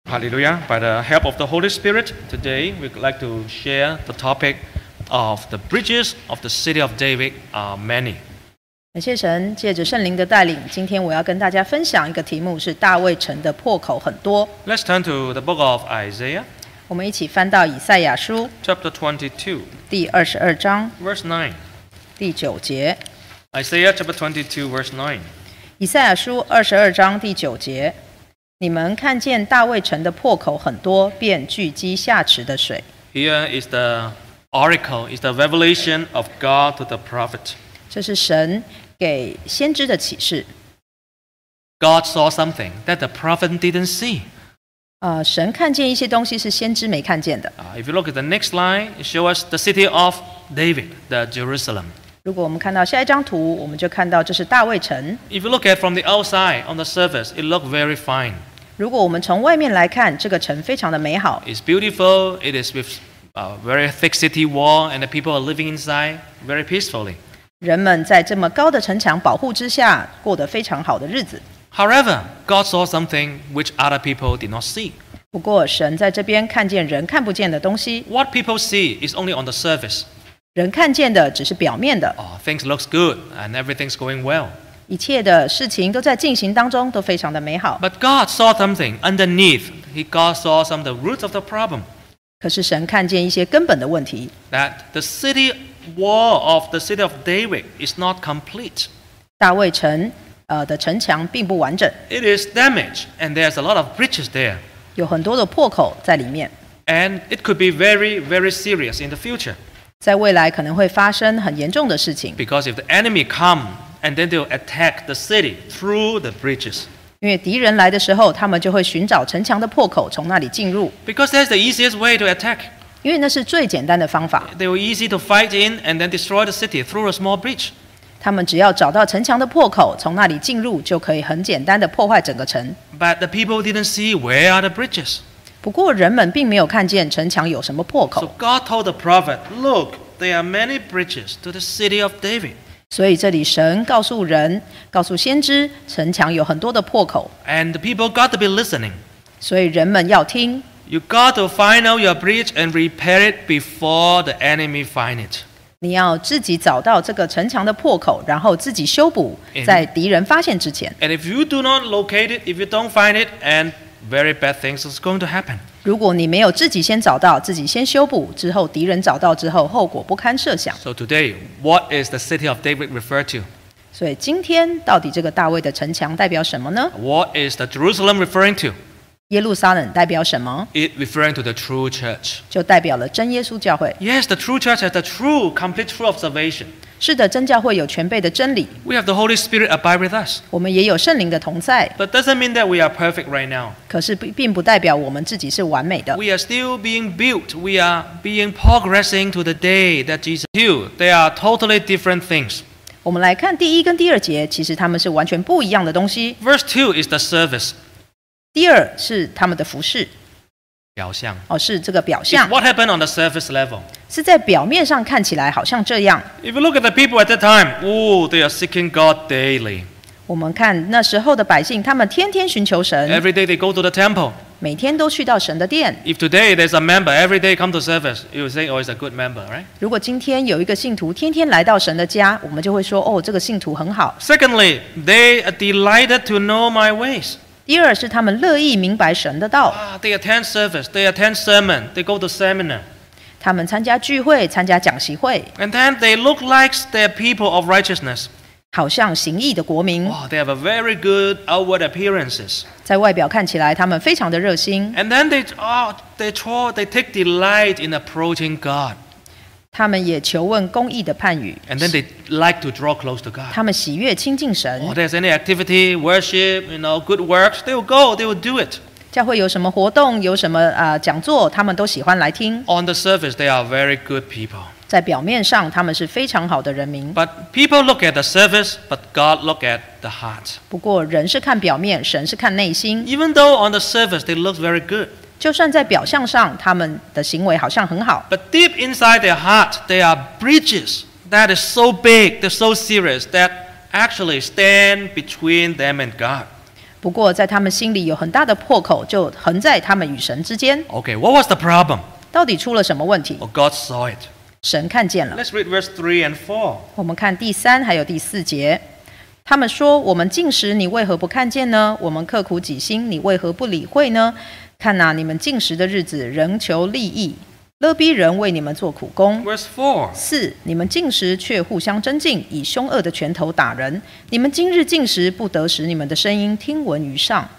Hallelujah. By the help of the Holy Spirit, today we'd like to share the topic of the bridges of the city of David are many. 感谢神，借着圣灵的带领，今天我要跟大家分享一个题目，是大卫城的破口很多。 Let's turn to the book of Isaiah, 我们一起翻到以赛亚书 chapter 22, 第22章 verse 9. 第9节。 Isaiah chapter 22, verse 9. 以赛亚书22章第9节，你们看见大卫城的破口很多，便聚集下池的水。 Here is the oracle, is the revelation of God to the prophet. 这是神给先知的启示。 God saw something that the prophet didn't see. 神看见一些东西是先知没看见的。 If you look at the next line, it shows us the city of David, the Jerusalem. 如果我们看到下一张图，我们就看到这是大卫城。 If you look at from the outside on the surface, it looks very fine. 如果我们从外面来看，这个城非常的美好。 It's beautiful. It is with a very thick city wall, and the people are living inside very peacefully. 人们在这么高的城墙保护之下，过得非常好的日子。 However, God saw something which other people did not see. 不过，神在这边看见人看不见的东西。 What people see is only on the surface. 人看见的只是表面的。 Things looks good and everything's going well. 一切的事情都在进行当中，都非常的美好。 But God saw something underneath. God saw some of the roots of the problem. 可是神看见一些根本的问题。 That the city wall of the city of David is not complete. 大卫城的城墙并不完整。 It is damaged, and there's a lot of breaches there. 有很多的破口在里面。 And it could be very, very serious in the future. 在未来可能会发生很严重的事情。 Because if the enemy come and then they'll attack the city through the breaches. 因为敌人来的时候，他们就会寻找城墙的破口，从那里进入。 Because that's the easiest way to attack. 因为那是最简单的方法。 They were easy to fight in and then destroy the city through a small breach. 他们只要找到城墙的破口，从那里进入，就可以很简单的破坏整个城。 But the people didn't see where are the breaches. 不过人们并没有看见城墙有什么破口。 So God told the prophet, "Look, there are many breaches to the city of David." 所以这里神告诉人，告诉先知，城墙有很多的破口。 And the people got to be listening. 所以人们要听。 You got to find out your breach and repair it before the enemy find it. 你要自己找到这个城墙的破口，然后自己修补，在敌人发现之前。 And if you do not locate it, if you don't find it, and very bad things is going to happen. 如果你没有自己先找到，自己先修补，之后敌人找到之后，后果不堪设想。 So today, what is the city of David referred to? 所以今天到底这个大卫的城墙代表什么呢？ What is the Jerusalem referring to? 耶路撒冷代表什么？ It referring to the true church. 就代表了真耶稣教会。 Yes, the true church has the true, complete true observation. 是的，真教会有全备的真理。 We have the Holy Spirit abide with us. 我们也有圣灵的同在。 But doesn't mean that we are perfect right now. 可是并不代表我们自己是完美的。 We are still being built. We are being progressing to the day that Jesus healed. They are totally different things. 我们来看第1跟第2节，其实他们是完全不一样的东西。 Verse 2 is the service. 第2是他们的服事。 表象。 是这个表象。 What happened on the surface level? 是在表面上看起来好像这样。 If you look at the people at that time, they are seeking God daily. 我们看那时候的百姓，他们天天寻求神。 Every day they go to the temple. 每天都去到神的殿。 If today there's a member every day come to service, you will say, it's a good member, right? 如果今天有一个信徒天天来到神的家，我们就会说，这个信徒很好。 Secondly, they are delighted to know my ways. 第2是他们乐意明白神的道。 They attend service, they attend sermon, they go to seminar. 他们参加聚会，参加讲习会。 And then they look like they're people of righteousness. 好像行义的国民。 They have a very good outward appearances. 在外表看起来，他们非常的热心。 And then they take delight in approaching God. 他们也求问公义的判语。 And then they like to draw close to God. 他们喜悦亲近神。 There's any activity, worship, good works, they will go, they will do it. 教会有什么活动，有什么讲座，他们都喜欢来听。 On the surface, they are very good people. 在表面上，他们是非常好的人民。 But people look at the surface, but God look at the heart. 不过人是看表面，神是看内心。 Even though on the surface they look very good. 就算在表象上，他们的行为好像很好。 But deep inside their heart, there are breaches that is so big, they're so serious that actually stand between them and God. 不过在他们心里有很大的破口，就横在他们与神之间。 Okay, what was the problem? 到底出了什么问题？ Oh, God saw it. 神看见了。 Let's read verse 3 and 4. 我们看第3还有第4节。他们说：“我们禁食，你为何不看见呢？我们刻苦己心，你为何不理会呢？看哪，你们禁食的日子，仍求利益，勒逼人为你们做苦工。” Verse 4. 4. 你们禁食却互相争竞，以凶恶的拳头打人。你们今日禁食，不得使你们的声音听闻于上。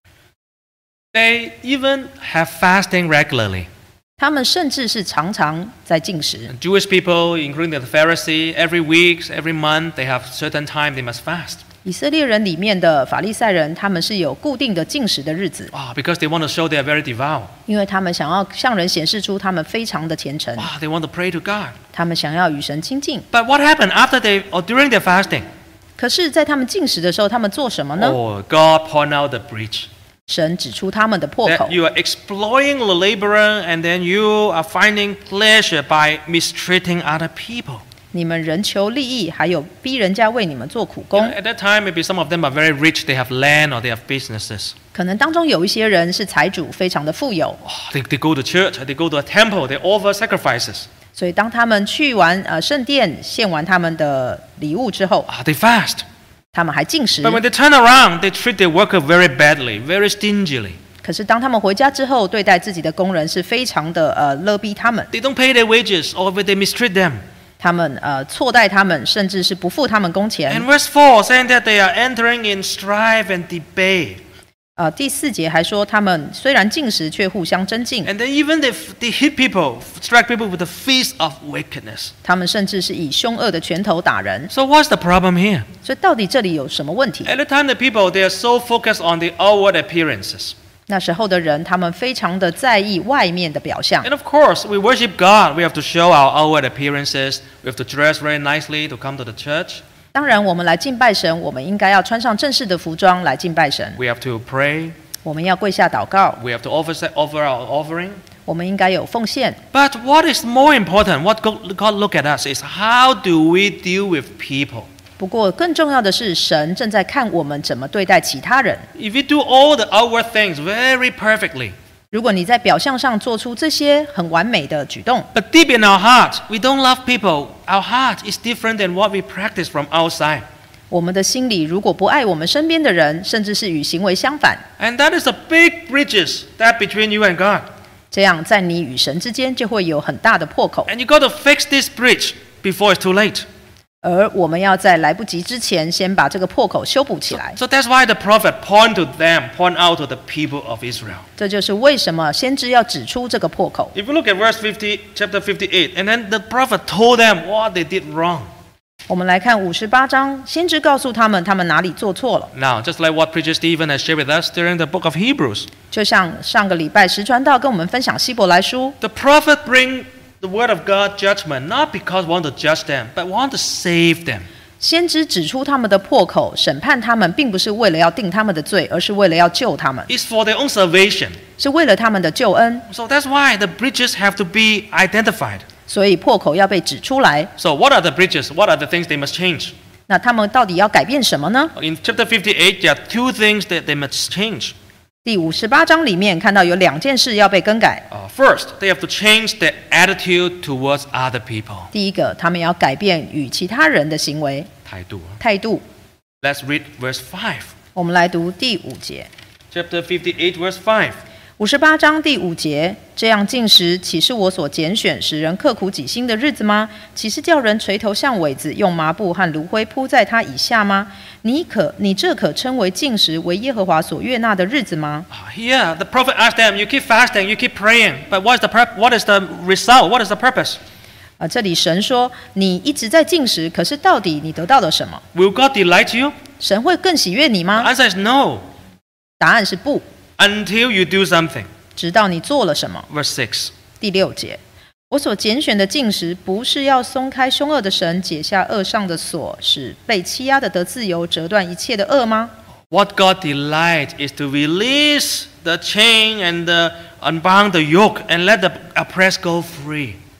They even have fasting regularly. 他们甚至是常常在禁食。 Jewish people, including the Pharisee, every week, every month, they have certain time they must fast. 以色列人里面的法利赛人，他们是有固定的禁食的日子， Because they want to show they are very devout. 因为他们想要向人显示出他们非常的虔诚， They want to pray to God. 他们想要与神亲近。 But what happened after or during their fasting? 可是，在他们禁食的时候，他们做什么呢？ God point out the breach. 神指出他们的破口 That。you are exploiting the laborer and then you are finding pleasure by mistreating other people. 你们人求利益，还有逼人家为你们做苦工。 At that time, maybe some of them are very rich. They have land or they have businesses. 可能当中有一些人是财主，非常的富有， They go to church, they go to a temple, they offer sacrifices. 所以当他们去完圣殿献完他们的礼物之后， They fast. 他们还禁食。 But when they turn around, they treat their worker very badly, very stingily. 可是当他们回家之后，对待自己的工人是非常的勒逼他们， They don't pay their wages or they mistreat them. 他们错待他们，甚至是不付他们工钱。 And verse 4 saying that they are entering in strife and debate. 第4节还说，他们虽然禁食，却互相争竞。 And then even they hit people, strike people with the fist of wickedness. 他们甚至是以凶恶的拳头打人。 So what's the problem here? 所以到底这里有什么问题？ At the time, the people, they are so focused on the outward appearances. 那时候的人，他们非常的在意外面的表象。 And of course, we worship God. We have to show our outward appearances. We have to dress very nicely to come to the church. 当然，我们来敬拜神，我们应该要穿上正式的服装来敬拜神。 We have to pray. 我们要跪下祷告， We have to offer our offering. 我们应该有奉献。 But what is more important, what God look at us, is how do we deal with people? 不过，更重要的是，神正在看我们怎么对待其他人。 If we do all the outward things very perfectly, 如果你在表象上做出这些很完美的举动， but deep in our heart, we don't love people, our heart is different than what we practice from outside. 我们的心里如果不爱我们身边的人，甚至是与行为相反， And that is a big bridges that between you and God. 这样在你与神之间就会有很大的破口。 And you got to fix this bridge before it's too late. 而我们要在来不及之前，先把这个破口修补起来。 So that's why the prophet point out to the people of Israel. 这就是为什么先知要指出这个破口。 If you look at verse 50, chapter 58, and then the prophet told them what they did wrong. 我们来看58章，先知告诉他们哪里做错了。 Now, just like what preacher Stephen has shared with us during the book of Hebrews, 就像上个礼拜石传道跟我们分享希伯来书， the prophet bring the word of God judgment, not because want to judge them, but want to save them. 先知指出他们的破口，审判他们，并不是为了要定他们的罪，而是为了要救他们， It's for their own salvation. 是为了他们的救恩。 So that's why the bridges have to be identified. 所以破口要被指出来。 So what are the bridges? What are the things they must change? 那他们到底要改变什么呢？ In chapter 58, there are two things that they must change. 第58章里面看到有2件事要被更改。 First, they have to change their attitude towards other people. 第一个，他们要改变与其他人的行为态度。 Let's read verse 5. 我们来读第5节。 Chapter 58, verse 5. 58章第5节，这样禁食，岂是我所拣选使人刻苦己心的日子吗？岂是叫人垂头像苇子，用麻布和炉灰铺在他以下吗？你这可称为禁食，为耶和华所悦纳的日子吗？ Here, the prophet asked them, you keep fasting, you keep praying, but what is the result? What is the purpose? 这里神说，你一直在禁食，可是到底你得到了什么？ Will God delight you? 神会更喜悦你 The 吗？ answer is no, 答案是不， until you do something. 直到你做了什么。 Verse 6. 第6节，我所拣选的禁食，不是要松开凶恶的绳，解下恶上的锁，使被欺压的得自由，折断一切的恶吗？ What God delights is to release the chain and unbound the yoke and let the oppressed go free.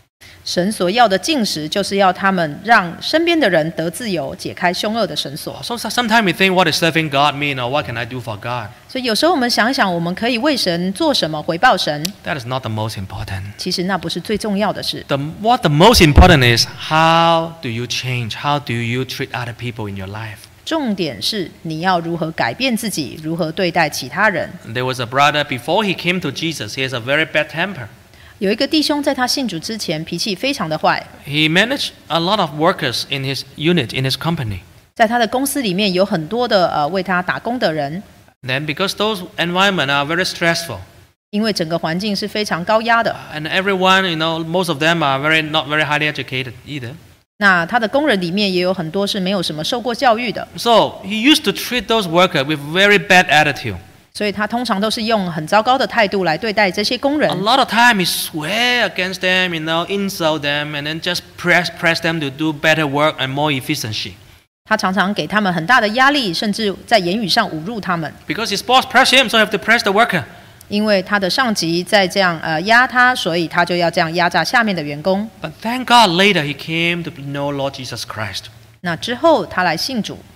神所要的禁食，就是要他们让身边的人得自由，解开凶恶的绳索。 So sometimes we think, what is serving God mean, or what can I do for God? 所以有时候我们想一想，我们可以为神做什么，回报神。 That is not the most important. 其实那不是最重要的事。 What the most important is, how do you change? How do you treat other people in your life? 重点是你要如何改变自己，如何对待其他人。 There was a brother before he came to Jesus. He has a very bad temper. 有一个弟兄在他信主之前脾气非常的坏， He managed a lot of workers in his unit, in his company. 在他的公司里面有很多的为他打工的人， Then because those environments are very stressful, 因为整个环境是非常高压的。 and everyone, most of them are not very highly educated either. 那他的工人里面也有很多是没有什么受过教育的， So he used to treat those workers with very bad attitude. 所以他通常都是用很糟糕的态度来对待这些工人。 A lot of time he swear against them, insult them, and then just press them to do better work and more efficiency. 他常常给他们很大的压力，甚至在言语上侮辱他们。 Because his boss press him, so he have to press the worker. 因为他的上级在这样压他，所以他就要这样压榨下面的员工。 But thank God later he came to know Lord Jesus Christ. 那之后他来信主，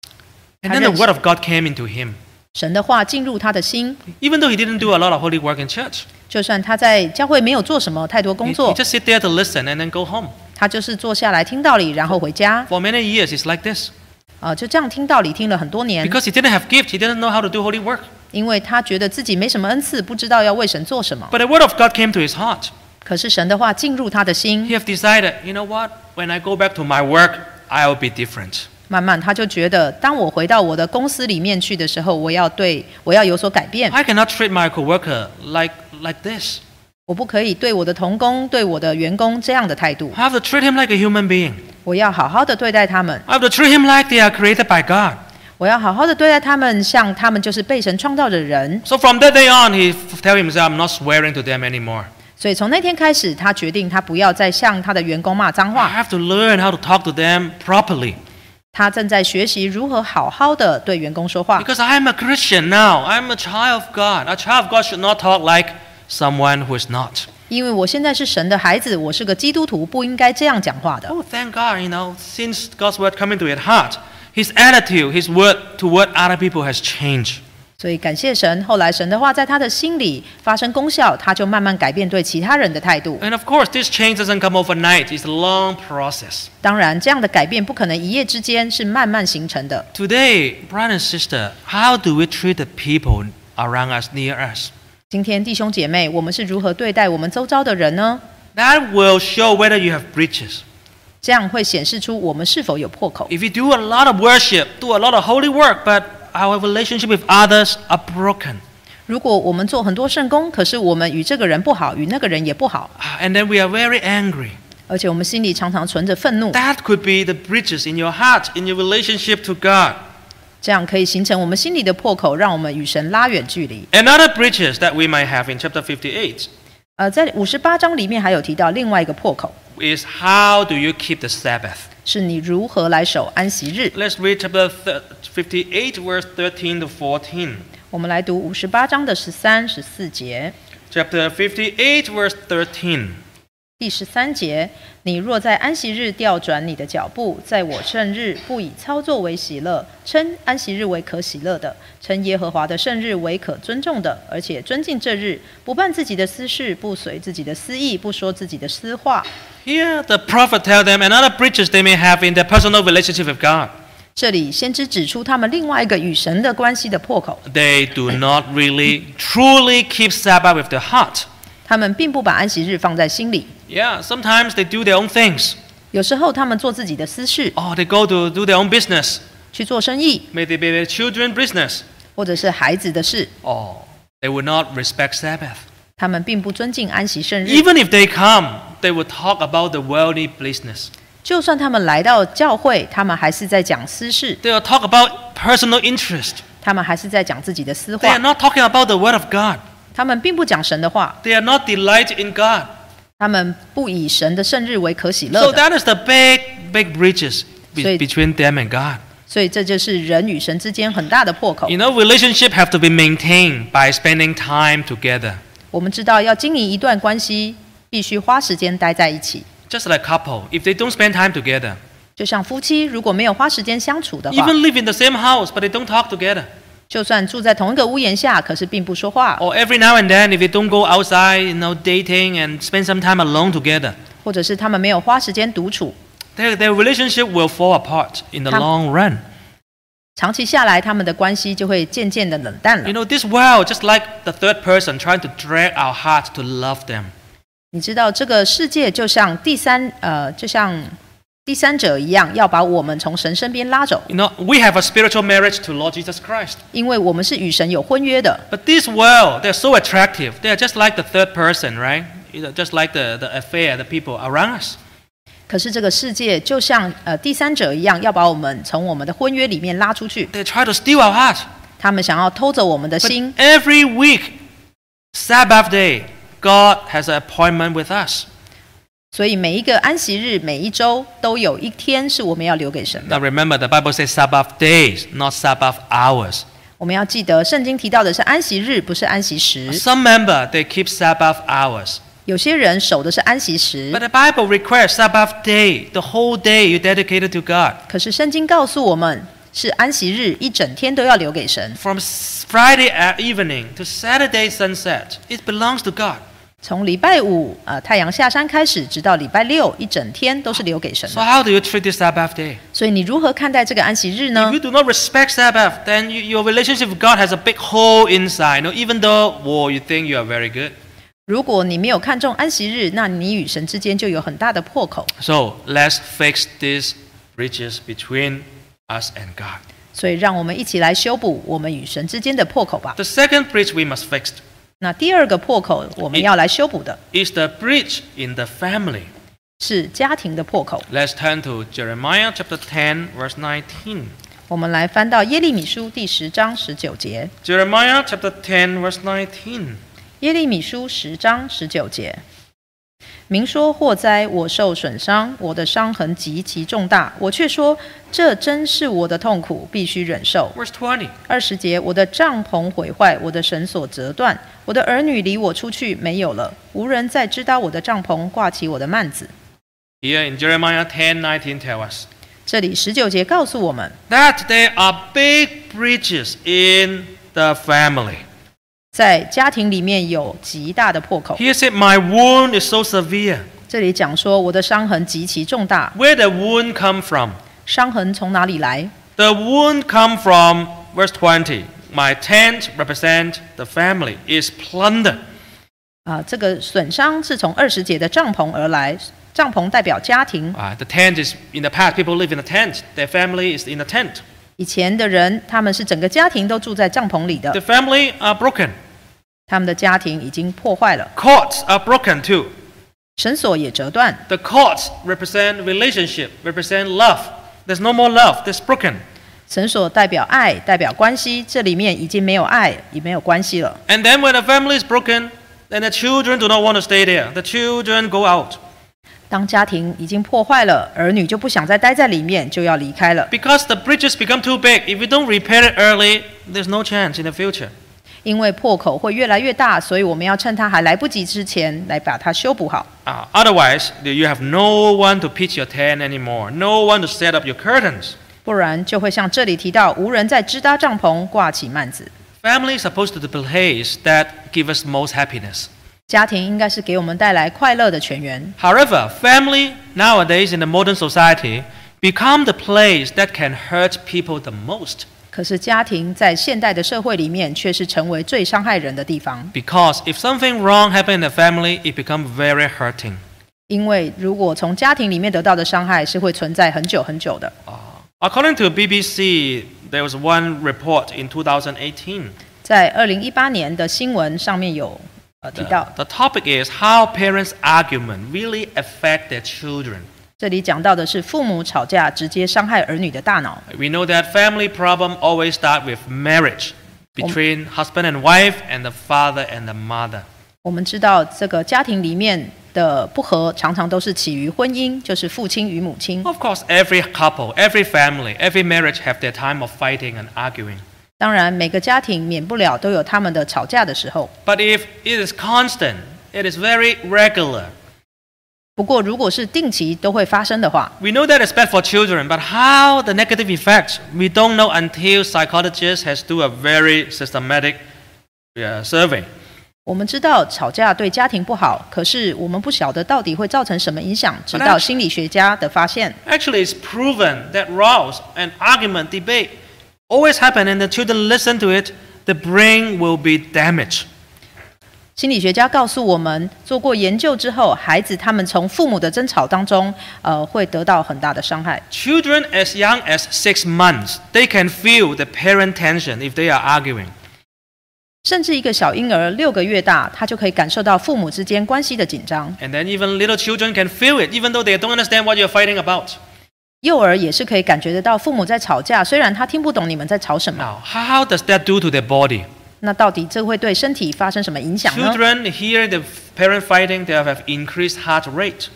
And then the word of God came into him. 神的话进入他的心。 Even though he didn't do a lot of holy work in church. 就算他在教会没有做什么太多工 He 作， just sit there to listen and then go home. 他就是坐下来听道理，然后回家。 For many years it's like this. 就这样听道理听了很多年。 Because he didn't have gift, he didn't know how to do holy work. 因为他觉得自己没什么恩赐，不知道要为神做什么。 But the word of God came to his heart. 可是神的话进入他的心， He have decided, you know what? When I go back to my work, I'll be different. 慢慢他就觉得，当我回到我的公司里面去的时候，我要有所改变。 I cannot treat my coworker like this. 我不可以对我的同工、对我的员工这样的态度。 I have to treat him like a human being. 我要好好的对待他们， I have to treat him like they are created by God. 我要好好的对待他们，像他们就是被神创造的人。 So from that day on, he tell himself, I'm not swearing to them anymore. 所以从那天开始，他决定他不要再向他的员工骂脏 I 话。 have to learn how to talk to them properly. 他正在学习如何好好的对员工说话。 Because I'm a Christian now. I'm a child of God. A child of God should not talk like someone who is not. 因为我现在是神的孩子，我是个基督徒，不应该这样讲话的。 Oh, thank God, since God's word come into his heart, his attitude, his word toward other people has changed. 所以感谢神，后来神的话在他的心里发生功效，他就慢慢改变对其他人的态度。 And of course, this change doesn't come overnight. It's a long process. 当然，这样的改变不可能一夜之间，是慢慢形成的。 Today, brother and sister, how do we treat the people around us, near us? 今天弟兄姐妹，我们是如何对待我们周遭的人呢？ That will show whether you have breaches. 这样会显示出我们是否有破口。 If you do a lot of worship, do a lot of holy work, but our relationship with others are broken. 如果我们做很多圣工，可是我们与这个人不好，与那个人也不好， And then we are very angry. 而且我们心里常常存着愤怒， That could be the breaches in your heart, in your relationship to God. 这样可以形成我们心里的破口，让我们与神拉远距离。 Another breaches that we might have in chapter 58 在58章里面还有提到另外一个破口， is how do you keep the Sabbath? 是你如何来守安息日。 Let's read chapter 58, verse 13 to 14. 我们来读58章的13、14节。 Chapter 58, verse 13. 第13节，你若在安息日调转你的脚步，在我圣日不以操作为喜乐，称安息日为可喜乐的，称耶和华的圣日为可尊重的，而且尊敬这日，不办自己的私事，不随自己的私意，不说自己的私话。 Here, the prophet tells them another breaches they may have in their personal relationship with God. 这里先知指出他们另外一个与神的关系的破口， They do not really, truly keep Sabbath with their heart. 他们并不把安息日放在心里。 Yeah, sometimes they do their own things. 有时候他们做自己的私事， Or they go to do their own business. 去做生意， Maybe their children's business. 或者是孩子的事， Or they will not respect Sabbath. 他们并不尊敬安息圣日。 Even if they come, they will talk about the worldly business. 就算他们来到教会，他们还是在讲私事， They will talk about personal interest. 他们还是在讲自己的私 They are 话， not talking about the word of God. 他们并不讲神的话， They are not delight in God. 他们不以神的圣日为可喜乐 So 的， that is the big breaches So it- between them and God. 所以这就是人与神之间很大的破口。 Relationship have to be maintained by spending time together. 我们知道要经营一段关系，必须花时间待在一起。 Just like a couple, if they don't spend time together, 就像夫妻如果没有花时间相处的话， even live in the same house but they don't talk together, 就算住在同一个屋檐下，可是并不说话， or every now and then if they don't go outside, dating and spend some time alone together, 或者是他们没有花时间独处， their relationship will fall apart in the 他- long run. 长期下来，他们的关系就会渐渐的冷淡了。 This world, just like the third person trying to drag our heart to love them. 你知道这个世界就像第三者一样，要把我们从神身边拉走， We have a spiritual marriage to Lord Jesus Christ. 因为我们是与神有婚约的。 But this world, they're so attractive. They are just like the third person, right? Just like the affair, the people around us. 可是这个世界就像第三者一样，要把我们从我们的婚约里面拉出去。 They try to steal our heart. 他们想要偷走我们的 But 心。 every week, Sabbath day, God has an appointment with us. 所以每一个安息日，每一周都有一天是我们要留给神的。 Now remember, the Bible says Sabbath days, not Sabbath hours. 我们要记得，圣经提到的是安息日，不是安息时。 Some member, they keep Sabbath hours. 有些人守的是安息时 But，the Bible requires Sabbath day, the whole day you dedicated to God. 可是圣经告诉我们，是安息日一整天都要留给神。 From Friday evening to Saturday sunset, it belongs to God. 从礼拜五太阳下山开始，直到礼拜六一整天都是留给神 So 的。 how do you treat this Sabbath day? 所以你如何看待这个安息日呢 If you？do not respect Sabbath, then your relationship with God has a big hole inside. Even though you think you are very good. 如果你没有看重安息日，那你与神之间就有很大的破口。 So let's fix these bridges between us and God. 所以让我们一起来修补我们与神之间的破口吧。 The second bridge we must fix 那第二个破口我们要来修补的 is the bridge in the family. 是家庭的破口。 Let's turn to Jeremiah chapter 10, verse 19. 我们来翻到耶利米书第10章19节。 Jeremiah chapter 10, verse 19. 耶利米书10章19节，明说祸灾，我受损伤，我的伤痕极其重大，我却说这真是我的痛苦，必须忍受。 Verse 20. 20节，我的帐篷毁坏，我的绳索折断，我的儿女离我出去没有了，无人再知道我的帐篷，挂起我的幔子。 Here in Jeremiah 10:19 tell us 这里19节告诉我们， that there are big bridges in the family. 在家庭里面有极大的破口。 Here said, my wound is so severe. 这里讲说，我的伤痕极其重大。 Where the wound come from? 伤痕从哪里来？ The wound come from verse 20. My tent represent the family is plunder. 这个损伤是从20节的帐篷而来，帐篷代表家庭。 The tent is in the past. People live in a tent. Their family is in a tent. 以前的人，他们是整个家庭都住在帐篷里的 The，family are broken. 他们的家庭已经破坏了， Cords are broken too. 绳索也折断。 The cords represent relationship, represent love. There's no more love. That's broken. 绳索代表爱，代表关系，这里面已经没有爱，也没有关系了。 And then when the family is broken, then the children do not want to stay there. The children go out. 当家庭已经破坏了，儿女就不想再待在里面，就要离开了。 Because the bridges become too big. If we don't repair it early, there's no chance in the future. 因为破口会越来越大，所以我们要趁它还来不及之前来把它修补好。 Otherwise, you have no one to pitch your tent anymore. No one to set up your curtains. 不然就会像这里提到，无人再支搭帐篷，挂起幔子。 Family is supposed to be the place that give us most happiness. 家庭应该是给我们带来快乐的泉源。 However, family nowadays in the modern society become the place that can hurt people the most. 可是家庭在现代的社会里面，却是成为最伤害人的地方。 Because if something wrong happened in the family, it becomes very hurting. 因为如果从家庭里面得到的伤害是会存在很久很久的。 According to BBC, there was one report in 2018. 在2018年的新闻上面有提到， The topic is how parents' argument really affect their children. 这里讲到的是父母吵架直接伤害儿女的大脑。 We know that family problem always start with marriage between husband and wife and the father and the mother. 我们知道这个家庭里面的不和常常都是起于婚姻，就是父亲与母亲。 Of course, every couple, every family, every marriage have their time of fighting and arguing. 当然，每个家庭免不了都有他们的吵架的时候。 But if it is constant, it is very regular, 不过，如果是定期都会发生的话， We know that it's bad for children, but how the negative effects, we don't know until psychologists has do a very systematic survey. 我们知道吵架对家庭不好，可是我们不晓得到底会造成什么影响，直到心理学家的发现。 Actually, it's proven that rows and argument, debate always happen, and the children listen to it, the brain will be damaged. 心理学家告诉我们，做过研究之后，孩子他们从父母的争吵当中，会得到很大的伤害。 Children as young as 6 months, they can feel the parent tension if they are arguing. 甚至一个小婴儿6个月大，他就可以感受到父母之间关系的紧张。 And then even little children can feel it, even though they don't understand what you're fighting about. 幼儿也是可以感觉得到父母在吵架，虽然他听不懂你们在吵什么。 Now, how does that do to their body? 那到底这会对身体发生什么影响呢？ Children hear the parent fighting, they have increased heart rate.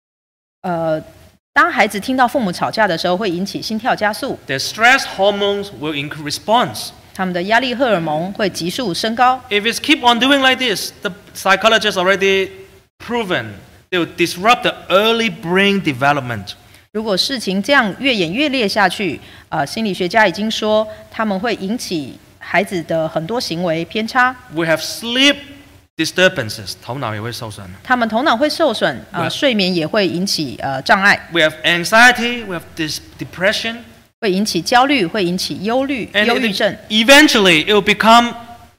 当孩子听到父母吵架的时候，会引起心跳加速， Their stress hormones will response. 他们的压力荷尔蒙会急速升高。 If it's keep on doing like this, the psychologists already proven they will disrupt the early brain development. 如果事情这样越演越烈下去，心理学家已经说，他们会引起孩子的很多行为偏差。 We have sleep disturbances, 头脑也会受损。 他们头脑会受损，睡眠也会引起障碍， We have anxiety, we have depression. 会引起焦虑，会引起忧郁症， Eventually, it will become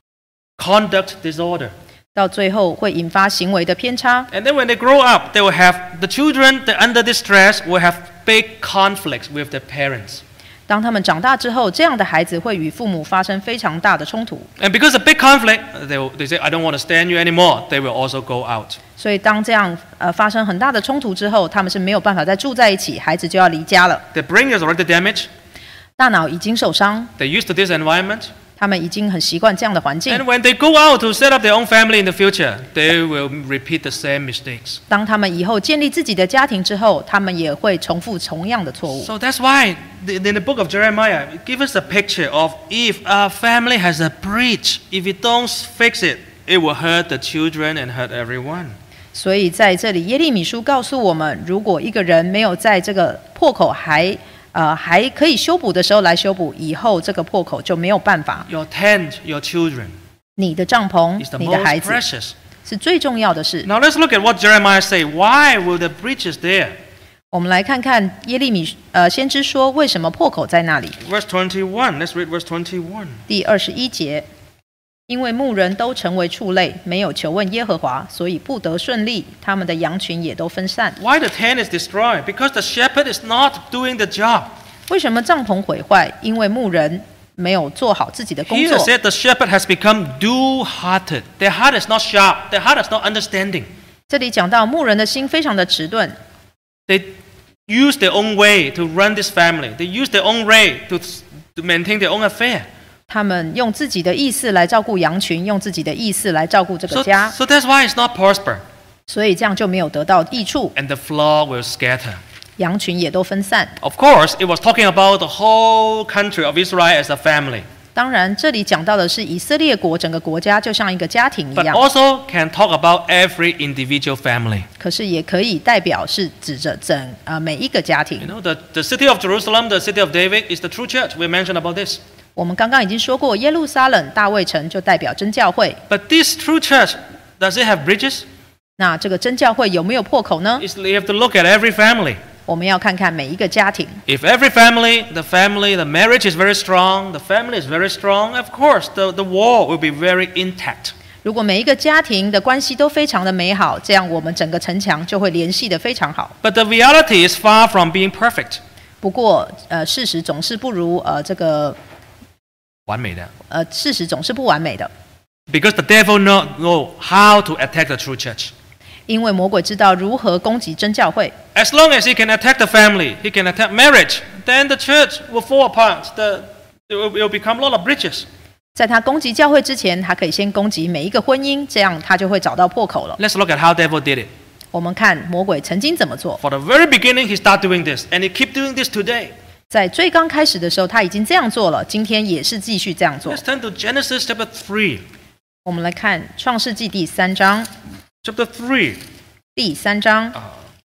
conduct disorder. 到最后会引发行为的偏差。 And then when they grow up, they will have the children that under this stress will have big conflicts with their parents. 当他们长大之后，这样的孩子会与父母发生非常大的冲突。 And because of big conflict, they say, I don't want to stand you anymore. They will also go out. 所以当这样发生很大的冲突之后，他们是没有办法再住在一起，孩子就要离家了。 Their brain is already damaged. 大脑已经受伤， They're used to this environment. 他们已经很习惯这样的环境 And。when they go out to set up their own family in the future, they will repeat the same mistakes. 当他们以后建立自己的家庭之后，他们也会重复同样的错误。 So that's why in the book of Jeremiah, it gives us a picture of if a family has a breach, if you don't fix it, it will hurt the children and hurt everyone. 所以在这里，耶利米书告诉我们，如果一个人没有在这个破口还可以修补的时候来修补，以后这个破口就没有办法。 Your tent, your children 你的帐篷 is，the 你的孩 most 子 precious. 是最重要的事。 Now let's look at what Jeremiah say. Why will the breaches there? 我们来看看耶利米先知说为什么破口在那里。 Verse 21. Let's read verse 21. 第21节，因为牧人都成为畜类，没有求问耶和华，所以不得顺利，他们的羊群也都分散。 Why the tent is destroyed? Because the shepherd is not doing the job. 为什么帐篷毁坏？因为牧人没有做好自己的工 Here 作。 said the shepherd has become dull-hearted. Their heart is not sharp. Their heart is not understanding. 这里讲到牧人的心非常的迟钝， They use their own way to run this family. They use their own way to maintain their own affair. 他们用自己的意思来照顾羊群，用自己的意思来照顾这个家， So that's why it's not prosper. 所以这样就没有得到益处， And the flock will scatter. 羊群也都分散。 Of course, it was talking about the whole country of Israel as a family. 当然，这里讲到的是以色列国整个国家就像一个家庭一 But 样， also can talk about every individual family. 可是也可以代表是指着每一个家庭 You。know, the city of Jerusalem, the city of David, is the true church. We mentioned about this. 我们刚刚已经说过，耶路撒冷大卫城就代表真教会。 But this true church, does it have bridges? 那这个真教会有没有破口呢？ You have to look at every family. 我们要看看每一个家庭。 If every family, the marriage is very strong, the family is very strong, of course, the wall will be very intact. 如果每一个家庭的关系都非常的美好，这样我们整个城墙就会联系得非常好。 But the reality is far from being perfect. 不过，事实总是不如完美的。 事实总是不完美的， Because the devil know how to attack the true church. 因为魔鬼知道如何攻击真教会。 As long as he can attack the family, he can attack marriage, then the church will fall apart. It will become a lot of bridges. 在他攻击教会之前，他可以先攻击每一个婚姻，这样他就会找到破口了。 Let's look at how devil did it. 我们看魔鬼曾经怎么做。 For the very beginning, he started doing this, and he keep doing this today. 在最刚开始的时候，他已经这样做了，今天也是继续这样做。 Let's turn to Genesis chapter 3. 我们来看创世纪第3章， Chapter 3. 第3章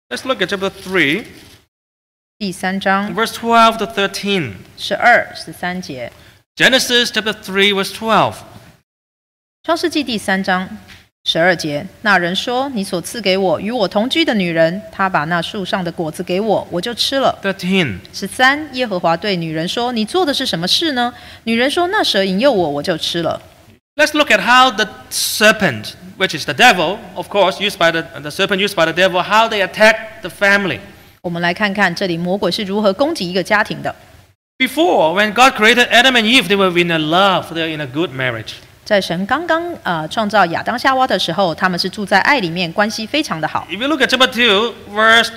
Let's look at chapter 3, 第3章 verse 12 to 13. 12-13节， Genesis chapter 3, verse 12. 创世纪第3章12节，那人说：“你所赐给我与我同居的女人，她把那树上的果子给我，我就吃了。” 13. 13，耶和华对女人说：“你做的是什么事呢？”女人说：“那蛇引诱我，我就吃了。” Let's look at how the serpent, which is the devil, of course, used by the serpent used by the devil, how they attack the family. 我们来看看这里魔鬼是如何攻击一个家庭的。 Before, when God created Adam and Eve, they were in a love, they were in a good marriage. 在神刚刚创造亚当夏娃的时候，他们是住在爱里面，关系非常的好。 If you look at chapter 2, verse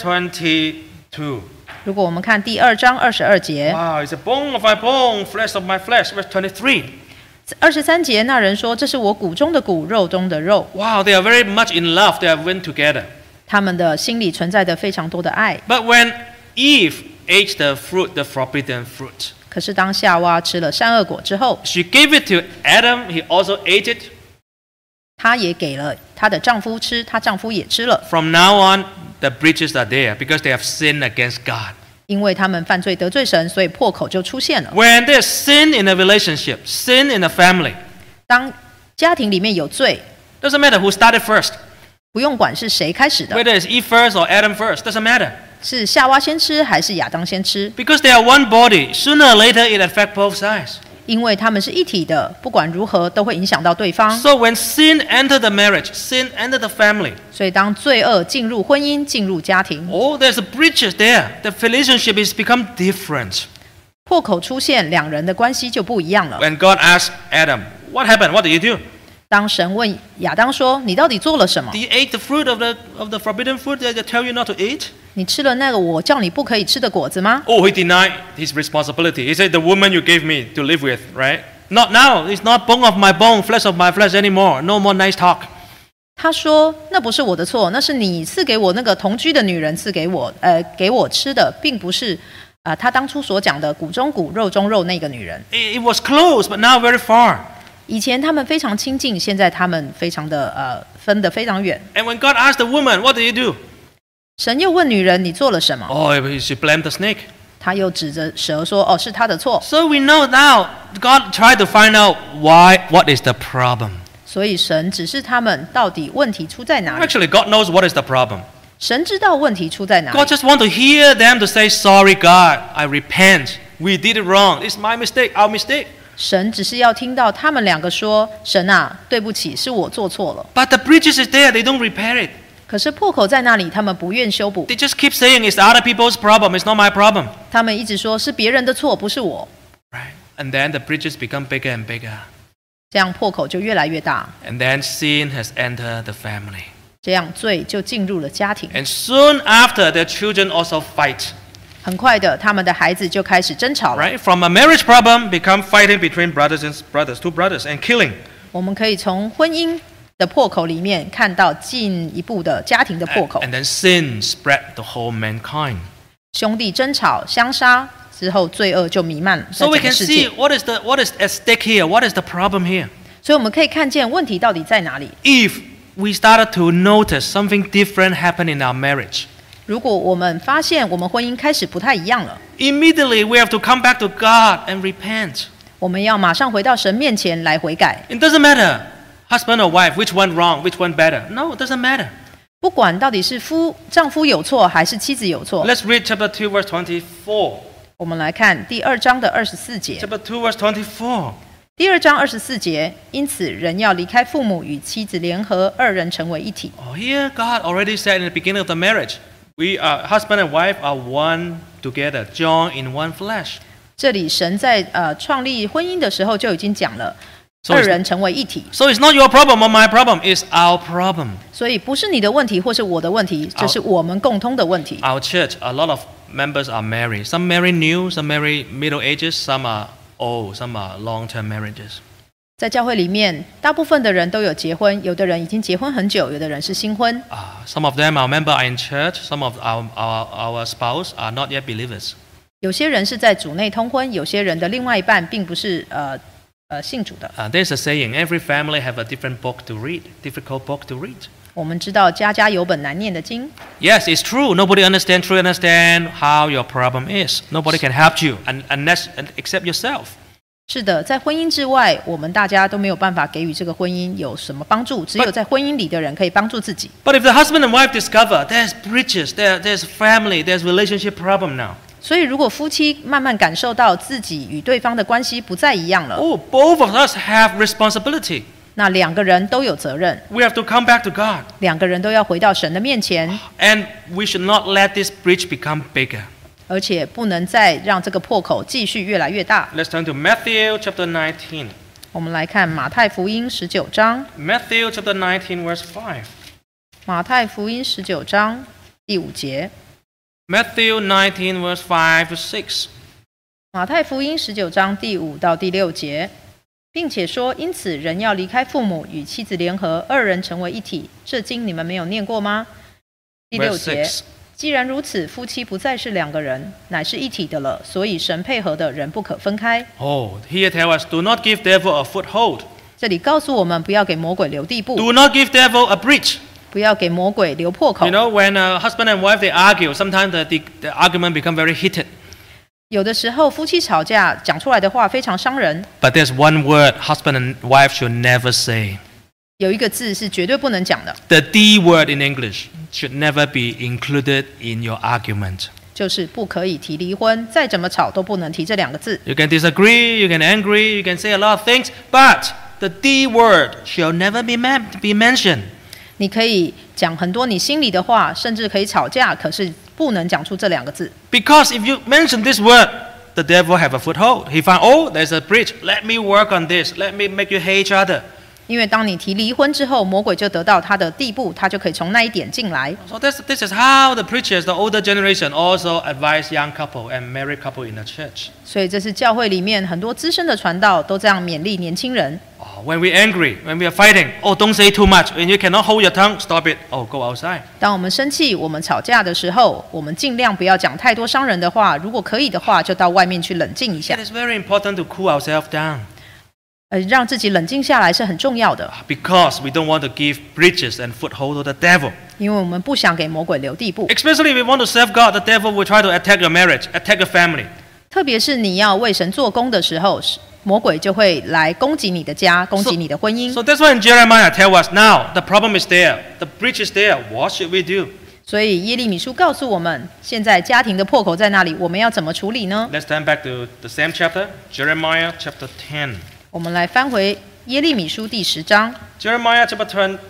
22. 如果我们看第2章22节， Wow, it's a bone of my bone, flesh of my flesh. Verse 23. 23节，那人说：“这是我骨中的骨，肉中的肉。” Wow, they are very much in love. They are went together. 他们的心里存在着非常多的爱。 But when Eve ate the fruit, the forbidden fruit, 可是当夏娃吃了善恶果之后， she gave it to Adam. He also ate it. 她也给了她的丈夫吃，她丈夫也吃了。 From now on, the breaches are there because they have sinned against God. 因为他们犯罪得罪神，所以破口就出现了。 When there's sin in a relationship, sin in a family, 当家庭里面有罪， doesn't matter who started first. 不用管是谁开始的， Whether it's Eve first or Adam first, doesn't matter. 是夏娃先吃还是亚当先吃， Because they are one body, sooner or later it affects both sides. 因为他们是一体的，不管如何都会影响到对方。 So when sin entered the marriage, sin entered the family, 所以当罪恶进入婚姻、进入家庭， oh, there's a breaches there. The relationship is become different. 破口出现，两人的关系就不一样了。 When God asked Adam, what happened? What did you do? 当神问亚当说：“你到底做了什么？ Did you eat the fruit of the forbidden fruit that they tell you not to eat? 你吃了那个我叫你不可以吃的果子吗？” Oh, he denied his responsibility. He said, the woman you gave me to live with, right? Not now. It's not bone of my bone, flesh of my flesh anymore. No more nice talk. 他说：“那不是我的错，那是你赐给我那个同居的女人赐给我，给我吃的，并不是他当初所讲的骨中骨、肉中肉那个女人。 It was close, but now very far. 以前他们非常亲近，现在他们非常的分得非常远。 And when God asked the woman, what did you do? 神又问女人：你做了什么？ Oh, she blamed the snake. 他又指着蛇说：哦，是他的错。 So we know now, God tried to find out what is the problem. 所以神指示他们到底问题出在哪里。 Actually, God knows what is the problem. 神知道问题出在哪里。 God just want to hear them to say, sorry, God, I repent. We did it wrong. It's my mistake, our mistake. 神只是要听到他们两个说：神啊，对不起，是我做错了。 But the breaches is there. They don't repair it. 可是破口在那里，他们不愿修补， They just keep saying it's other people's problem. It's not my problem. 他们一直说是别人的错，不是我。 Right? And then the breaches become bigger and bigger. 这样破口就越来越大， And then sin has entered the family. 这样罪就进入了家庭。 And soon after, their children also fight. 很快的，他们的孩子就开始争吵了。 Right? From a marriage problem, become fighting between two brothers, and killing. 我们可以从婚姻的破口里面看到进一步的家庭的破口。 And then sin spread the whole mankind. 兄弟争吵相杀之后，罪恶就弥漫在 So 整 we 个 can 世 see 界。 what is at stake here. What is the problem here? 所以我们可以看见问题到底在哪里。 If we started to notice something different happen in our marriage, 如果我们发现我们婚姻开始不太一样了， immediately we have to come back to God and repent. 我们要马上回到神面前来悔改。 It doesn't matter, husband or wife, which one wrong, which one better. No, it doesn't matter. 不管到底是丈夫有错还是妻子有错， Let's read chapter 2, verse 24. 我们来看第2章的24节。 Chapter 2, verse 24. 第2章24节，因此人要离开父母，与妻子联合，二人成为一体。 Oh, here God already said in the beginning of the marriage, we are husband and wife are one together, joined in one flesh. 这里神在创立婚姻的时候就已经讲了， So 二人成为一体。 So it's not your problem or my problem, it's our problem. 所以不是你的问题或是我的问题，这是我们共通的问题。 Our church, a lot of members are married. Some marry new, some marry middle ages, some are old, some are long-term marriages. 在教会里面，大部分的人都有结婚，有的人已经结婚很久，有的人是新婚。 Some of them, our members are in church. Some of our spouse are not yet believers. 有些人是在主内通婚，有些人的另外一半并不是信主的。 There's a saying, every family have a different book to read, difficult book to read. 我们知道家家有本难念的经。 Yes, it's true. Nobody truly understand how your problem is. Nobody can help you unless except yourself. 是的，在婚姻之外，我们大家都没有办法给予这个婚姻有什么帮助，只有在婚姻里的人可以帮助自己。 But if the husband and wife discover there's breaches, there's family, there's relationship problem now. 所以，如果夫妻慢慢感受到自己与对方的关系不再一样了， Oh, both of us have responsibility. 那两个人都有责任， We have to come back to God. 两个人都要回到神的面前， And we should not let this breach become bigger. 而且不能再让这个破口继续越来越大。 Let's turn to Matthew chapter 19. 我们来看马太福音19章， Matthew chapter 19 verse 5. 马太福音19章第5节， Matthew 19 verse 5 to 6. 马太福音19章第5到第6节，并且说，因此人要离开父母，与妻子联合，二人成为一体。这经你们没有念过吗？第6 Verse 节， 6. 既然如此，夫妻不再是两个人，乃是一体的了。所以神配合的人不可分开。 Oh, here tell us, do not give devil a foothold. 这里告诉我们，不要给魔鬼留地步， Do not give devil a breach. 不要给魔鬼留破口 You。know, when a husband and wife, they argue, sometimes the argument become very heated. 有的时候夫妻吵架，讲出来的话非常伤人。 But there's one word husband and wife should never say. 有一个字是绝对不能讲的， The D word in English should never be included in your argument. 就是不可以提离婚，再怎么吵都不能提这2个字。 You can disagree, you can angry, you can say a lot of things, but the D word shall never be mentioned. 你可以讲很多你心里的话，甚至可以吵架，可是不能讲出这2个字。 Because if you mention this word, the devil have a foothold. He find, oh, there's a breach. Let me work on this. Let me make you hate each other. 因为当你提离婚之后，魔鬼就得到他的地步，他就可以从那一点进来。 So this is how the preachers, the older generation, also advise young couple and married couple in the church. 所以这是教会里面很多资深的传道都这样勉励年轻人。 Oh, when we're angry, when we are fighting, oh, don't say too much. When you cannot hold your tongue, stop it. Oh, go outside. 当我们生气、我们吵架的时候，我们尽量不要讲太多伤人的话。如果可以的话，就到外面去冷静一下 It。is very important to cool ourselves down 让自己冷静下来是很重要的， because we don't want to give breaches and foothold to the devil. 因为我们不想给魔鬼留地步。 Especially if we want to serve God, the devil will try to attack your marriage, attack your family. 特别是你要为神做工的时候，魔鬼就会来攻击你的家，攻击你的婚姻。 So that's why in Jeremiah tell us now the problem is there, the breach is there. What should we do? 所以耶利米书告诉我们，现在家庭的破口在哪里？我们要怎么处理呢？ Let's turn back to the same chapter, Jeremiah chapter 10. 我们来翻回耶利米书第10章， Jeremiah chapter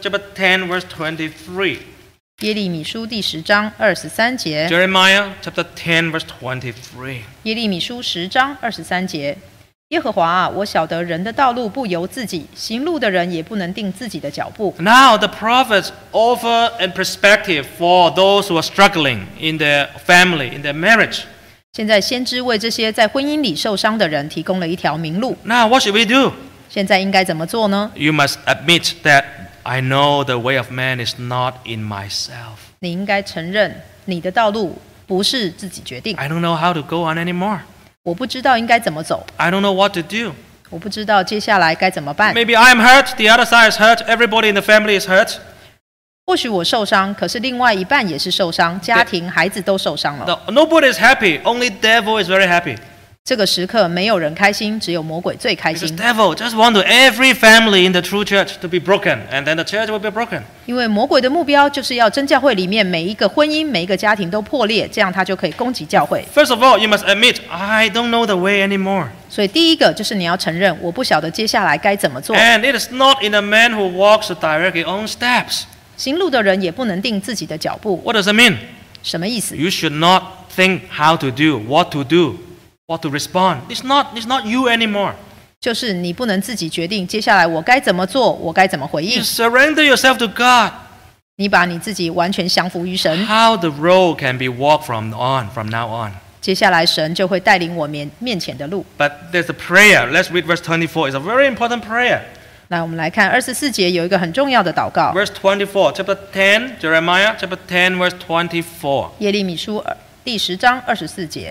10 verse 23. 耶利米书第10章23节， Jeremiah chapter 10 verse 23. 耶利米书10章23节。耶和华啊，我晓得人的道路不由自己，行路的人也不能定自己的脚步。 Now the prophets offer a perspective for those who are struggling in their family, in their marriage. 现在先知为这些在婚姻里受伤的人提供了一条明路。 Now what should we do? 现在应该怎么做呢？ You must admit that I know the way of man is not in myself. 你应该承认，你的道路不是自己决定。 I don't know how to go on anymore. 我不知道应该怎么走， I don't know what to do. 我不知道接下来该怎么办。 Maybe I'm hurt, the other side is hurt, everybody in the family is hurt. 或许我受伤，可是另外一半也是受伤，家庭、孩子都受伤了。 Nobody is happy, only devil is very happy. 这个时刻没有人开心，只有魔鬼最开 Because 心。 devil just want to every family in the true church to be broken, and then the church will be broken. 因为魔鬼的目标就是要真教会里面每一个婚姻、每一个家庭都破裂，这样他就可以攻击教会。 First of all, you must admit, I don't know the way anymore. 所以第一个就是你要承认，我不晓得接下来该怎么做。 And it is not in a man who walks to direct his own steps. 行路的人也不能定自己的脚步， What does it mean? 什么意思？ You should not think how to do, what to do, what to respond. It's not you anymore. 就是你不能自己决定接下来我该怎么做，我该怎么回 You 应。 surrender yourself to God. 你把你自己完全降服于神， How the road can be walked from now on. 接下来神就会带领我面前的路。 But there's a prayer. Let's read verse 24. It's a very important prayer. 来，我们来看24节有一个很重要的祷告， Verse 24, chapter 10, Jeremiah chapter 10, verse 24. 耶利米书第10章24节。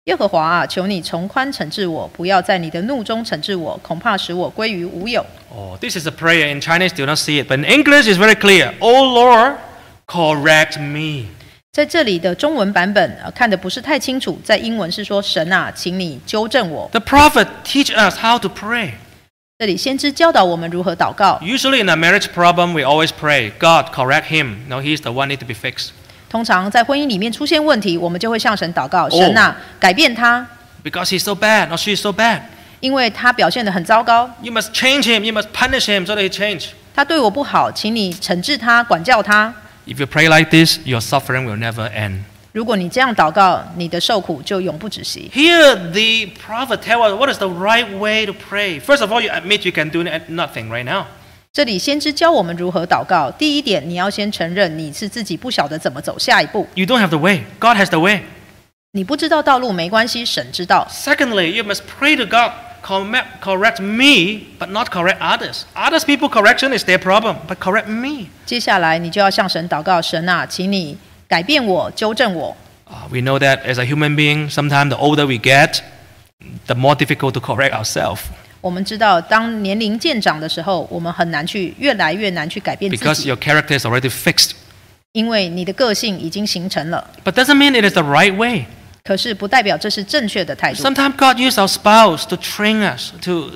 耶和华啊，求你从宽惩治我，不要在你的怒中惩治我，恐怕使我归于无有。 Oh, this is a prayer. In Chinese, do not see it. But in English, it's very clear. Oh Lord, correct me. 在这里的中文版本看得不是太清楚，在英文是说神啊，请你纠正我。 The prophet teach us how to pray. 这里先知教导我们如何祷告。 Usually in a marriage problem, we always pray, God, correct him. No, he's the one need to be fixed. 通常在婚姻里面出现问题，我们就会向神祷告，神啊，改变他， Because he's so bad or she's so bad. 因为他表现得很糟糕， You must change him. You must punish him so that he change. 他对我不好，请你惩治他，管教他。 If you pray like this, your suffering will never end. 如果你这样祷告，你的受苦就永不止息。 Here, the prophet tells us what is the right way to pray. First of all, you admit you can do nothing right now. 这里先知教我们如何祷告。第一点，你要先承认你是自己不晓得怎么走下一步。 You don't have the way. God has the way. 你不知道道路没关系，神知道。 Secondly, you must pray to God, correct me, but not correct others. Others people correction is their problem, but correct me. 接下来你就要向神祷告，神啊，请你改变我，纠正我。 We know that as a human being, sometimes the older we get, the more difficult to correct ourselves. 我们知道，当年龄渐长的时候，我们越来越难去改变自 Because 己， your character is already fixed. 因为你的个性已经形成了。 But doesn't mean it is the right way. 可是不代表这是正确的态度。 Sometimes God uses our spouse to train us,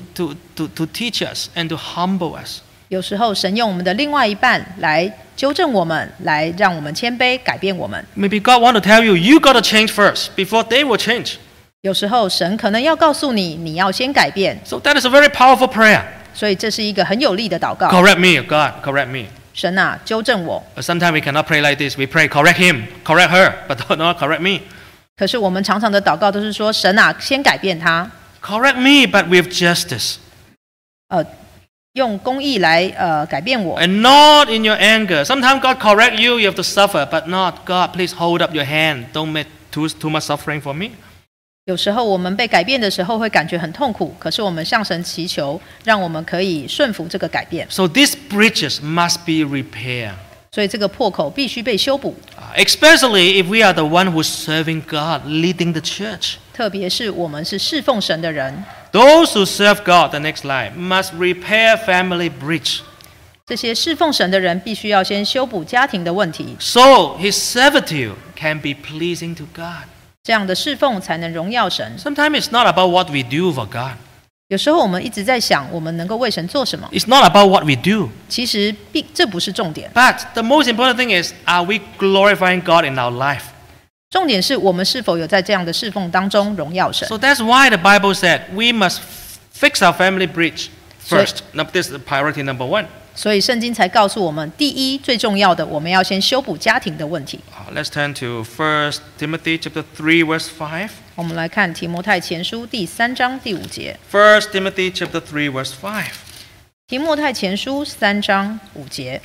to teach us, and to humble us. 有时候神用我们的另外一半来纠正我们，来让我们谦卑，改变我们。 Maybe God want to tell you, you got to change first before they will change. 有时候神可能要告诉你，你要先改变。 So that is a very powerful prayer. 所以这是一个很有力的祷告。 Correct me, God, correct me. 神啊，纠正我。 But sometimes we cannot pray like this. We pray, correct him, correct her, but not correct me. 可是我们常常的祷告都是说，神啊，先改变他， Correct me, but with justice. 用公义来改变我。 And not in your anger. Sometimes God correct you, you have to suffer, but not, God, please hold up your hand. Don't make too much suffering for me. 有时候我们被改变的时候会感觉很痛苦，可是我们向神祈求，让我们可以顺服这个改变。 So these breaches must be repaired. 所以这个破口必须被修补， Especially if we are the one who's serving God, leading the church. 特别是我们是侍奉神的人， Those who serve God, the next line, must repair family breach. 这些侍奉神的人必须要先修补家庭的问题， So his servitude can be pleasing to God. 这样的侍奉才能荣耀神。 Sometimes it's not about what we do for God. 有时候我们一直在想，我们能够为神做什么， It's not about what we do. 其实这不是重点， But the most important thing is, are we glorifying God in our life? 重点是我们是否有在这样的侍奉当中荣耀神。 So that's why the Bible said we must fix our family breach first. Now, this is priority number one. 所以圣经才告诉我们，第一最重要的，我们要先修补家庭的问题。 Let's turn to 1 Timothy chapter 3, verse 5. 我们来看提摩太前书第3章第5节。 1 Timothy chapter 3, verse 5. 提摩太前书3章5节。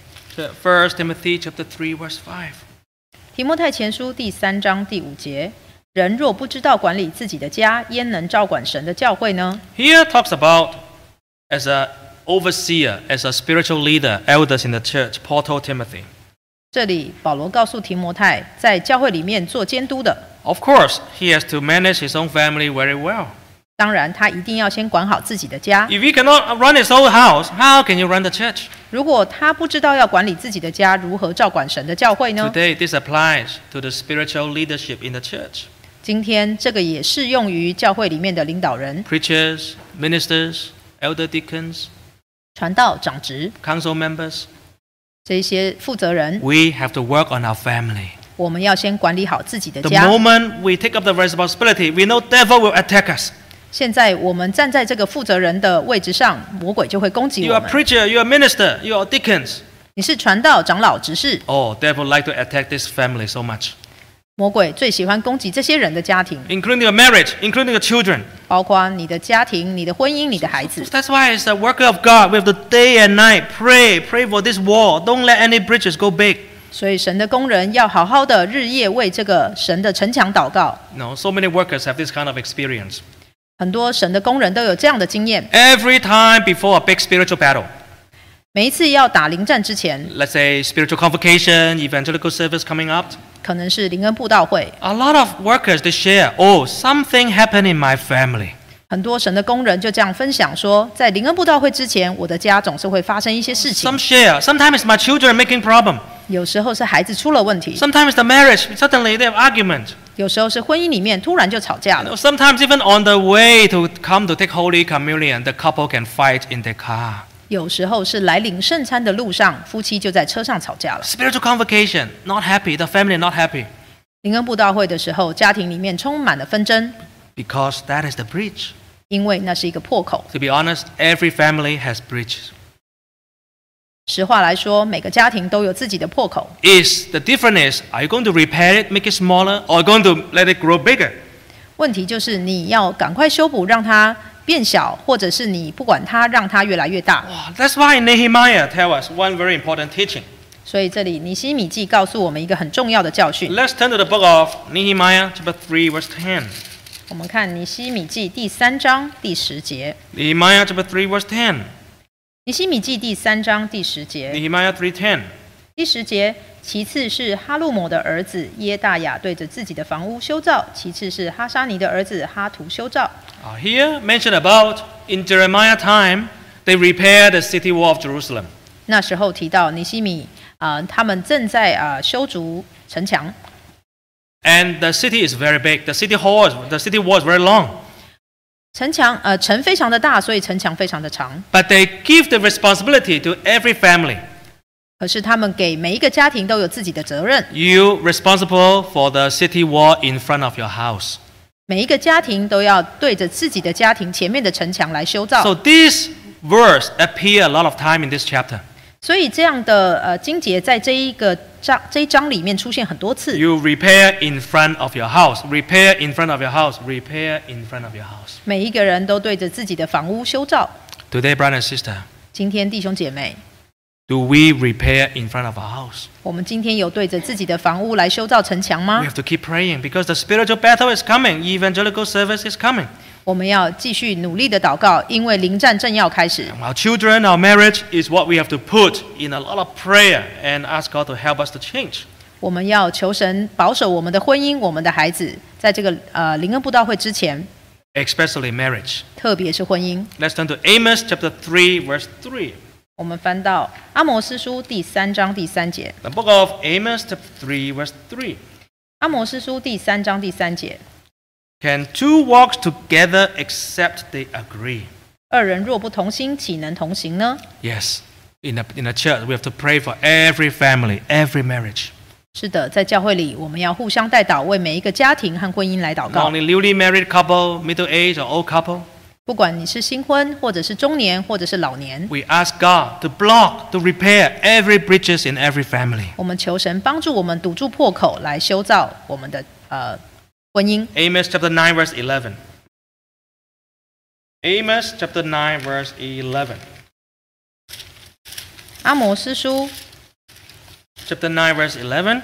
1 Timothy chapter 3, verse 5. 提摩太前书第3章第5节。人若不知道管理自己的家，焉能照管神的教会呢？ Here talks about as a overseer, as a spiritual leader, elders in the church. Paul told Timothy. 这里保罗告诉提摩太，在教会里面做监督的， Of course, he has to manage his own family very well. 当然他一定要先管好自己的家。 If he cannot run his own house, how can you run the church? 如果他不知道要管理自己的家，如何照管神的教会呢？ Today, this applies to the spiritual leadership in the church. 今天这个也适用于教会里面的领导人、 Preachers, ministers, elder deacons, 传道、长职 council members. 这些负责人， We have to work on our family. 我们要先管理好自己的 The 家。 moment we take up the responsibility, we know devil will attack us. 现在我们站在这个负责人的位置上，魔鬼就会攻击 You 我 are 们。 preacher, you are minister, you are deacons. 你是传道、长老、执事， Oh, devil like to attack this family so much. 魔鬼最喜欢攻击这些人的家庭， Including your marriage, including your children. 包括你的家庭、你的婚姻、你的孩子。 That's why it's a worker of God. We have to day and night pray for this wall. Don't let any bridges go big. 所以神的工人要好好的日夜为这个神的城墙祷告。 No, so many workers have this kind of experience. 很多神的工人都有这样的经验。 Every time before a big spiritual battle, 每一次要打临战之前， let's say spiritual convocation, evangelical service coming up, 可能是灵恩布道会， a lot of workers, they share, oh, something happened in my family. 很多神的工人就这样分享说，在灵恩布道会之前，我的家总是会发生一些事情。 Some share, sometimes it's my children making problem. 有时候是孩子出了问题， Sometimes the marriage, suddenly they have argument. 有时候是婚姻里面突然就吵架了。 Sometimes even on the way to come to take Holy Communion, the couple can fight in their car. 有时候是来领圣餐的路上，夫妻就在车上吵架了。 Spiritual convocation, not happy, the family not happy. 灵恩布道会的时候，家庭里面充满了纷争， Because that is the breach. 因为那是一个破口。 To be honest, every family has breaches. 实话来说，每个家庭都有自己的破口。 The difference is, are you going to repair it, make it smaller, or are you going to let it grow bigger? 问题就是你要赶快修补，让它变小，或者是你不管它，让它越来越大。 That's why Nehemiah tells us one very important teaching. 所以这里尼希米记告诉我们一个很重要的教训。 Let's turn to the book of Nehemiah, chapter 3, verse 10. 我们看尼希米记第3章第10节。 Nehemiah, chapter 3, verse 10. 尼希米记第3章第10节。 Nehemiah 3:10. 第10节，其次是哈路姆的儿子耶大雅对着自己的房屋修造，其次是哈沙尼的儿子哈图修造。 Here mentioned about in Jeremiah time, they repaired the city wall of Jerusalem. 那时候提到尼希米他们正在修筑城墙， And the city is very big. The city wall is very long. 城非常的大，所以城墙非常的长。 But they give the responsibility to every family. 可是他们给每一个家庭都有自己的责任， You responsible for the city wall in front of your house. 每一个家庭都要对着自己的家庭前面的城墙来修造。 So this verse appear a lot of time in this chapter. 所以这样的经节在这一章里面出现很多次。 You repair in front of your house. Repair in front of your house. Repair in front of your house. 每一个人都对着自己的房屋修造。 Today, brother and sister, 今天弟兄姐妹， do we repair in front of our house? 我们今天有对着自己的房屋来修造城墙吗 We？have to keep praying because the spiritual battle is coming. Evangelical service is coming. 我们要继续努力的祷告，因为临战正要开始。 Our children, our marriage is what we have to put in a lot of prayer and ask God to help us to change. 我们要求神保守我们的婚姻，我们的孩子，在这个灵恩布道会之前， Especially marriage. 特别是婚姻。 Let's turn to Amos chapter 3, verse 3. 我们翻到阿摩司书第3章第3节。 The book of Amos chapter 3, verse 3. 阿摩司書第3章第3節， Can two walk together except they agree? 二人若不同心，岂能同行呢？ Yes. In a church, we have to pray for every family, every marriage. 是的，在教会里，我们要互相代祷，为每一个家庭和婚姻来祷 Not 告。 only newly married couple, middle age, or old couple. 不管你是新婚，或者是中年，或者是老年， We ask God to block, to repair every breaches in every family. 我们求神帮助我们堵住破口，来修造我们的婚姻。 Amos chapter 9, verse 11. Amos chapter 9, verse 11. 阿摩司書 Chapter 9, verse 11.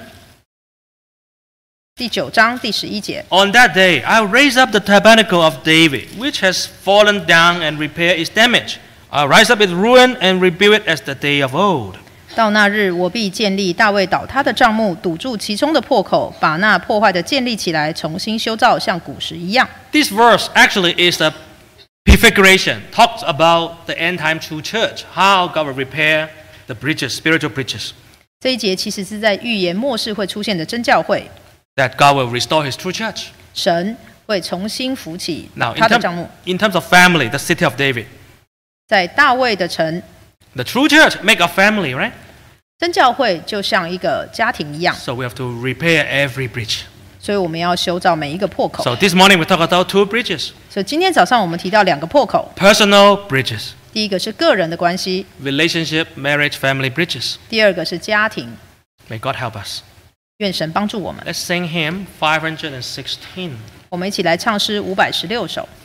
第9章第11節。 On that day, I'll raise up the tabernacle of David, which has fallen down, and repair its damage. I'll rise up its ruin and rebuild it as the day of old. 到那日，我必建立大卫倒塌的帐幕，堵住其中的破口，把那破坏的建立起来，重新修造，像古时一样。 This verse actually is a prefiguration, talks about the end time true church, how God will repair the breaches, spiritual breaches, 这一节其实是在预言末世会出现的真教会， that God will restore his true church. 神会重新扶起 Now, 他的帐幕。 in terms of family, the city of David, 在大卫的城， the true church make a family, right? 真教会就像一个家庭一样， So we have to repair every breach. 所以我们要修造每一个破口。 So this morning we talk about two breaches, 所以今天早上我们提到2个破口， personal breaches, 第一个是个人的关系， relationship, marriage, family breaches. 第二个是家庭。 May God help us. 愿神帮助我们。 Let's sing hymn 516. 我们一起来唱诗516首。